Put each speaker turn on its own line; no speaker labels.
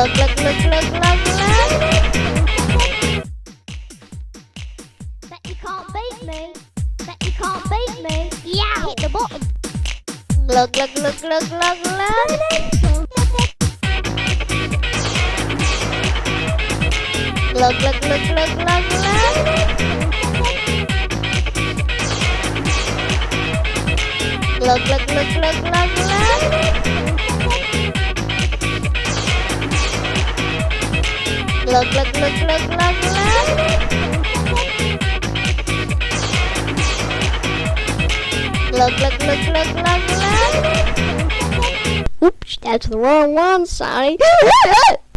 Bet you can't beat me. Bet you can't beat me. Yeah. Hit the button. Look. Oops, that's the wrong one, sorry.